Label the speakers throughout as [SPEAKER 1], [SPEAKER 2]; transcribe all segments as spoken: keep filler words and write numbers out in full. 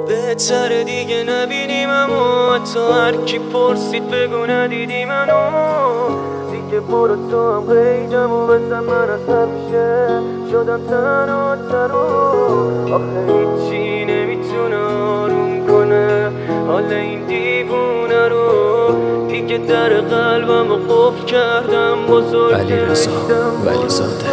[SPEAKER 1] بهتره دیگه نبینیم، اما تا هر کی پرسید بگو ندیدی منو. دیگه برو تو هم قیدم و بزن، من از همیشه شدم تنها ترو. آخه هیچی نمیتونه آروم کنه حال این دیوونه رو. دیگه در قلبم رو قفل کردم، بزرگ
[SPEAKER 2] علیرضا ولیزاده.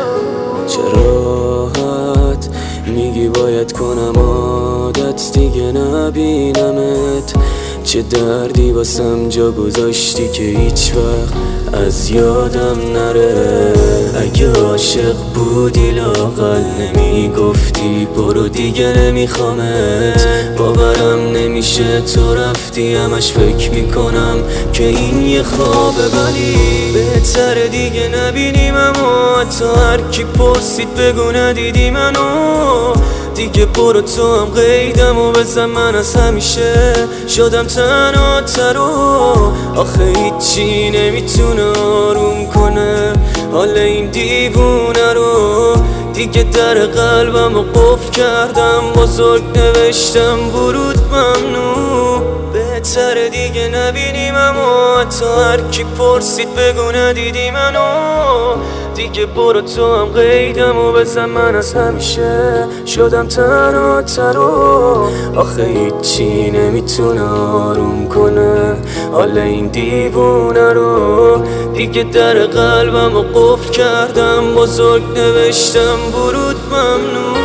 [SPEAKER 2] چراحت میگی باید کنم عادت دیگه نبینمت. چه دردی واسم جا گذاشتی که هیچ وقت از یادم نره. اگه عاشق بودی لااقل نمیگفتی برو دیگه نمیخوامت. باورم نمیشه تو رفتی، همش فکر میکنم که این یه خوابه. ولی بهتره دیگه نبینیم، اما تا هر کی پرسید بگو ندیدی منو. دیگه برو تو هم قیدم و بزن، من از همیشه شدم تنها ترو. آخه هیچی نمیتونه آروم کنه حال این دیوونه رو. دیگه در قلبم رو قفل کردم، بزرگ نوشتم ورود ممنوع. بهتره دیگه نبینیم، اما تا هر کی پرسید بگو ندیدی منو. دیگه برو تو هم قیدم و بزن، من از همیشه شدم تنها ترو. آخه هیچی نمیتونه آروم کنه حال این دیوونه رو. دیگه در قلبم رو قفل کردم، بزرگ نوشتم ورود ممنوع.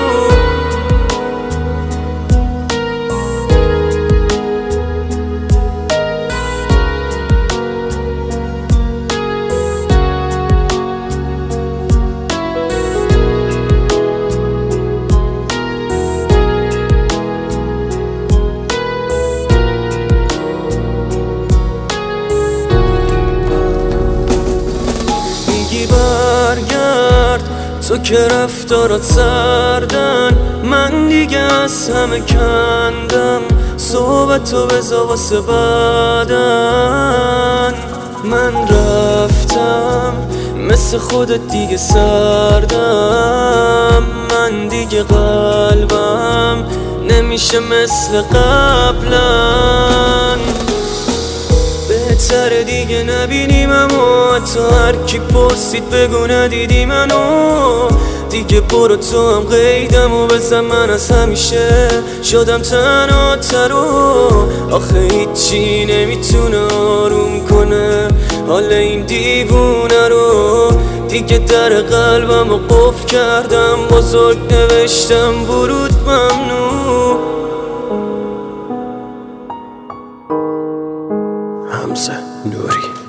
[SPEAKER 2] برگرد تو که رفتارات سردن، من دیگه از همه کندم. صحبتو بذار واسه بعدن. من رفتم مثل خودت دیگه سردم. من دیگه قلبم نمیشه مثل قبلا. بهتره دیگه نبینیم، اما تا هر کی پرسید بگو ندیدی منو. دیگه برو تو هم قیدم و بزن، من از همیشه شدم تنها ترو. آخه هیچی نمیتونه آروم کنه حال این دیوونه رو. دیگه در قلبم رو قفل کردم، بزرگ نوشتم ورود ممنوع. حمزه نوری.